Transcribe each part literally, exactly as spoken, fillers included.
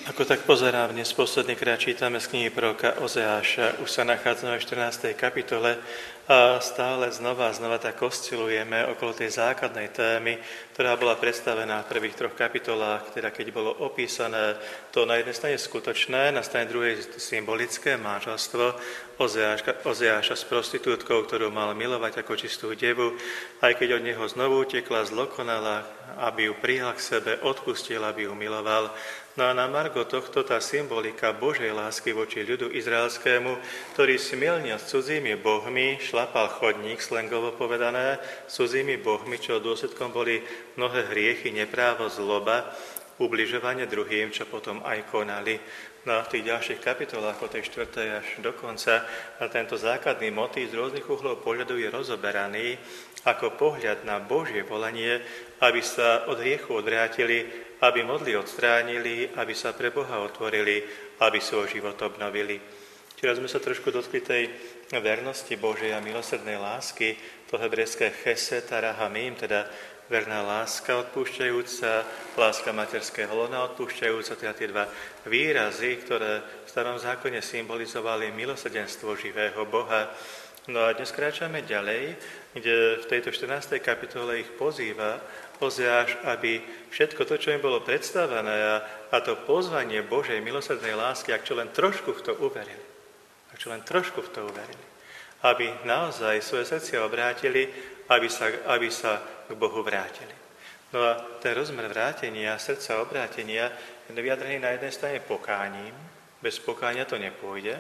Ako tak pozerám, dnes posledný krát čítame z knihy proroka Ozeáša, už sa nachádzame v štrnástej kapitole a stále znova a znova tak oscilujeme okolo tej základnej témy, ktorá bola predstavená v prvých troch kapitolách, teda keď bolo opísané to na jednej strane skutočné, na strane druhej symbolické manželstvo Ozeáša, Ozeáša s prostitútkou, ktorú mal milovať ako čistú devu, aj keď od neho znovu utekla zlokonala, aby ju prijal k sebe, odpustil, aby ju miloval. No a na margo tohto tá symbolika Božej lásky voči ľudu izraelskému, ktorý smielnil s cudzími bohmi, šlapal chodník, slangovo povedané, s cudzími bohmi, čo dôsledkom boli mnohé hriechy, neprávo, zloba, ubližovanie druhým, čo potom aj konali. No a v tých ďalších kapitolách od tej štvrtej až do konca a tento základný motív z rôznych uhlov pohľadu je rozoberaný ako pohľad na Božie volanie, aby sa od hriechu odvrátili, aby modly odstránili, aby sa pre Boha otvorili, aby svoj život obnovili. Včera sme sa trošku dotkli tej vernosti Božej a milosrdnej lásky, to hebrejské chesed a rahamim, teda verná láska odpúšťajúca, láska materského lona odpúšťajúca, teda tie dva výrazy, ktoré v starom zákone symbolizovali milosrdenstvo živého Boha. No a dnes kráčame ďalej, kde v tejto štrnástej kapitole ich pozýva Ozeáš, aby všetko to, čo im bolo predstavené a, a to pozvanie Božej milosrdnej lásky, ak čo len trošku v to uverili, ak čo len trošku v to uverili, aby naozaj svoje srdcia obrátili, aby sa, aby sa k Bohu vrátili. No a ten rozmer vrátenia, srdca obrátenia je vyjadrený na jednej strane pokáním, bez pokánia to nepôjde.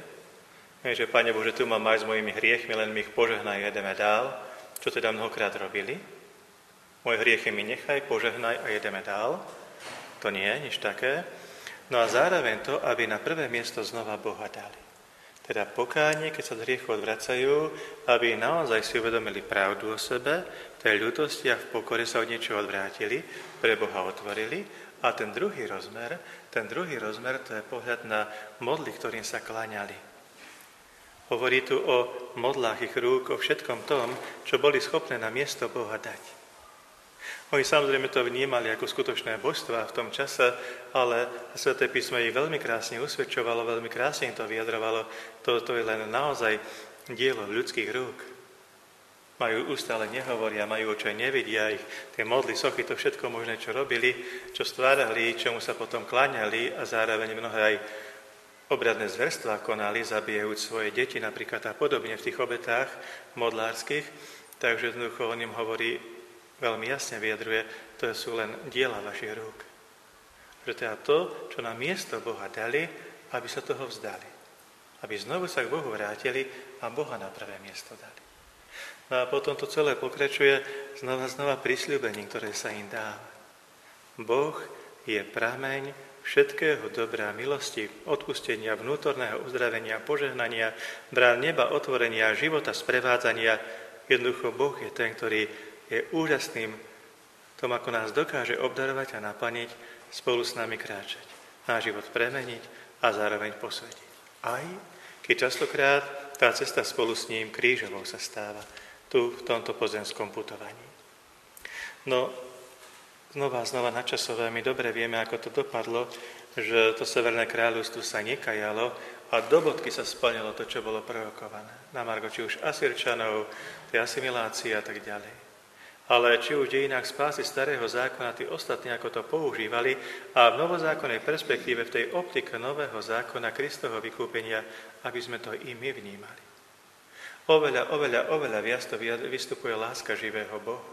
Že, Pane Bože, tu mám aj s mojimi hriechmi, len mi ich požehnaj, jedeme dál, čo teda mnohokrát robili. Moje hriechy mi nechaj, požehnaj a jedeme dál. To nie je nič také. No a zároveň to, aby na prvé miesto znova Boha dali. Teda pokánie, keď sa z hriechu odvracajú, aby naozaj si uvedomili pravdu o sebe, tej ľutosti a v pokore sa od niečoho odvrátili, pre Boha otvorili. A ten druhý rozmer, ten druhý rozmer, to je pohľad na modly, ktorým sa kláňali. Hovorí tu o modlách ich rúk, o všetkom tom, čo boli schopné na miesto Boha dať. Oni samozrejme to vnímali ako skutočné božstvá v tom čase, ale Sväté písmo ich veľmi krásne usvedčovalo, veľmi krásne im to vyjadrovalo. Toto je len naozaj dielo ľudských rúk. Majú ústa, ale nehovoria, majú oči, nevidia ich. Tie modly, sochy, to všetko možné, čo robili, čo stvárali, čomu sa potom kláňali a zároveň mnohé aj obradné zverstvá konali, zabijajúc svoje deti napríklad a podobne v tých obetách modlárskych. Takže jednoducho on im hovorí, veľmi jasne vyjadruje, to sú len diela vašich rúk. Že teda to, čo na miesto Boha dali, aby sa toho vzdali. Aby znovu sa k Bohu vrátili a Boha na prvé miesto dali. No a potom to celé pokračuje znova znova prisľúbením, ktoré sa im dáva. Boh je prameň všetkého dobrá, milosti, odpustenia, vnútorného uzdravenia, požehnania, brán neba, otvorenia, života, sprevádzania. Jednoducho Boh je ten, ktorý je úžasným tom, ako nás dokáže obdarovať a naplniť, spolu s nami kráčať, náš život premeniť a zároveň posvetiť. Aj keď častokrát tá cesta spolu s ním krížovou sa stáva tu v tomto pozemskom putovaní. No, znova a znova načasové, my dobre vieme, ako to dopadlo, že to Severné kráľovstvo sa nekajalo a do bodky sa splnilo to, čo bolo prorokované. Na margo či už Asýrčanov, tej asimilácie a tak ďalej. Ale či už v dejinách spásy starého zákona, tí ostatní, ako to používali a v novozákonnej perspektíve, v tej optike nového zákona, Kristovho vykúpenia, aby sme to i my vnímali. Oveľa, oveľa, oveľa viac to vystupuje láska živého Boha.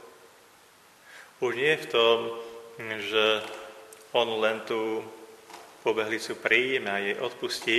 Už nie v tom, že on len tú pobehlicu príjme a jej odpustí,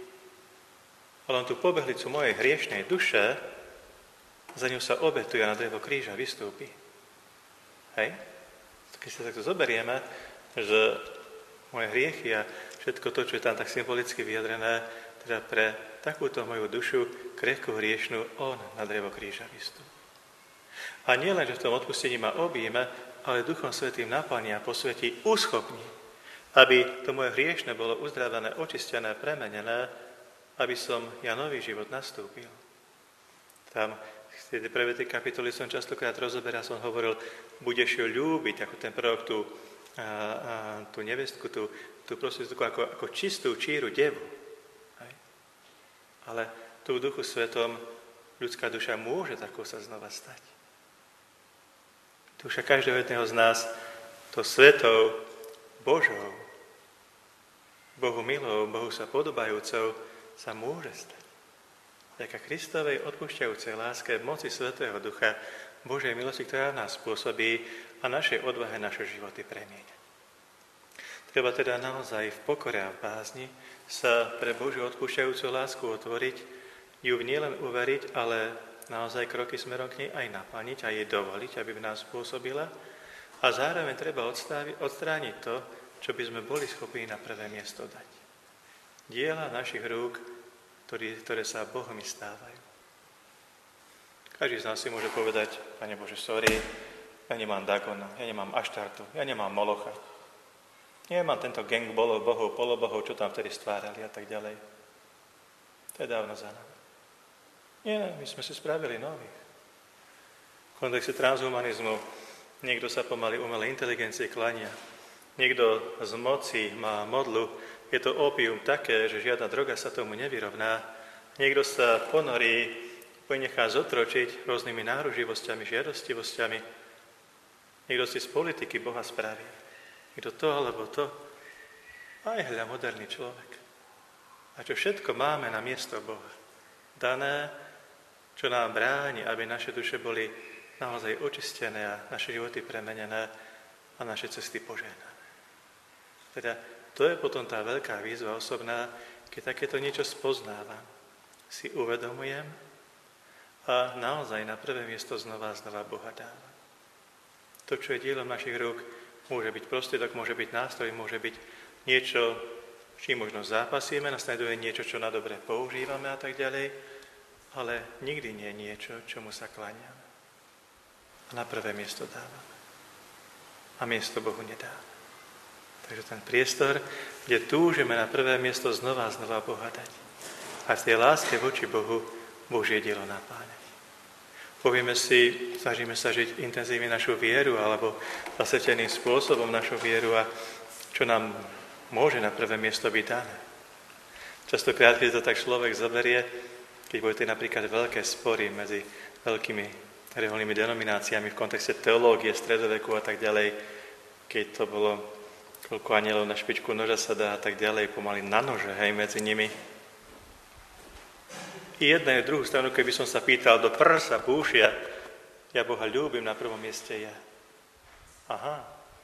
ale on tú pobehlicu mojej hriešnej duše, za ňu sa obetuje a na drevo kríža vystúpi. Hej? Keď sa takto zoberieme, že moje hriechy a všetko to, čo je tam tak symbolicky vyjadrené, teda pre takúto moju dušu, krehkú hriešnú, on na drevo kríža vystúpi. A nie len, že v tom odpustení ma objíme, ale Duchom Svätým naplní a posvetí, uschopní, aby to moje hriešne bolo uzdravené, očistené, premenené, aby som ja nový život nastúpil. Tam v tej prvej kapitoli som častokrát rozoberal, som hovoril, budeš ju ľúbiť, ako ten prorok tu a tú nevestku, tú, tú prostitútku ako, ako čistú číru devu. Hej. Ale tu v Duchu Svetom ľudská duša môže takou sa znova stať. Duša každého jedného z nás to svetou Božou, Bohu milou, Bohu sa podobajúcou sa môže stať. Vďaka Kristovej odpúšťajúcej láske, moci Svätého Ducha, Božej milosti, ktorá v nás spôsobí a našej odvahe naše životy premieňa. Treba teda naozaj v pokore a v bázni sa pre Božiu odpúšťajúcu lásku otvoriť, ju nielen uveriť, ale naozaj kroky smerom k nej aj naplniť a jej dovoliť, aby v nás pôsobila. A zároveň treba odstrániť to, čo by sme boli schopní na prvé miesto dať. Diela našich rúk, ktoré, ktoré sa Bohom stávajú. Každý z nás si môže povedať: Pane Bože, sorry, ja nemám Dagona, ja nemám Aštartu, ja nemám Molocha. Ja nemám tento gang bolov, bohov, polobohov, čo tam vtedy stvárali a tak ďalej. To je dávno za nami. Nie, my sme si spravili nových. V kontexte transhumanizmu niekto sa pomaly umelej inteligencie klania. Niekto z moci má modlu. Je to opium také, že žiadna droga sa tomu nevyrovná. Niekto sa ponorí, ponechá zotročiť rôznymi náruživosťami, žiadostivosťami. Niekto si z politiky Boha spraví. Niekto to alebo to. Aj hľa moderný človek. A čo všetko máme na miesto Boha. Dané, čo nám bráni, aby naše duše boli naozaj očistené a naše životy premenené a naše cesty požehnané. Teda to je potom tá veľká výzva osobná, keď takéto niečo spoznávam, si uvedomujem a naozaj na prvé miesto znova a znova Boha dávam. To, čo je dielom našich rúk, môže byť prostriedok, môže byť nástroj, môže byť niečo, čím možno zápasíme, nasleduje niečo, čo na dobre používame a tak ďalej, ale nikdy nie niečo, čomu sa kláňame. A na prvé miesto dávame. A miesto Bohu nedáme. Takže ten priestor, kde túžime na prvé miesto znova a znova Boha dať. A v tej láske voči Bohu Božie dielo napáňať. Povieme si, snažíme sa žiť intenzívne našu vieru alebo zasveteným spôsobom našu vieru a čo nám môže na prvé miesto byť dané. Častokrát, keď to tak človek zoberie, keď budete napríklad veľké spory medzi veľkými reholnými denomináciami v kontexte teológie, stredoveku a tak ďalej, keď to bolo koľko anielov na špičku noža sa dá a tak ďalej, pomaly na nože, hej, medzi nimi. I jedna je druhú stranu, keby som sa pýtal do prsa búšia, ja Boha ľúbim, na prvom mieste ja. Aha.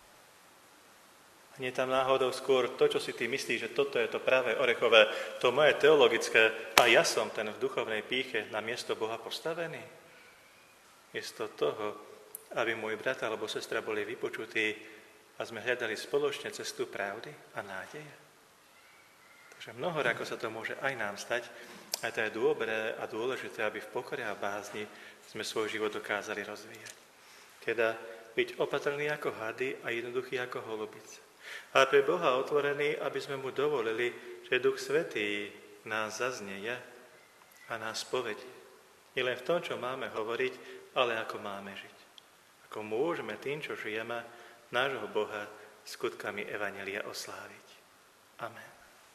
A nie tam náhodou skôr to, čo si ty myslíš, že toto je to práve orechové, to moje teologické, a ja som ten v duchovnej pýche na miesto Boha postavený. Miesto toho, aby môj brat alebo sestra boli vypočutí a sme hľadali spoločne cestu pravdy a nádeje. Takže mnoho ako sa to môže aj nám stať, a to je dobré a dôležité, aby v pokore a bázni sme svoj život dokázali rozvíjať. Teda byť opatrný ako hady a jednoduchý ako holubice. Ale pre Boha otvorený, aby sme mu dovolili, že Duch Svätý nás zaznieje a nás povedie. Nie len v tom, čo máme hovoriť, ale ako máme žiť. Ako môžeme tým, čo žijeme, nášho Boha skutkami evanjelia osláviť. Amen.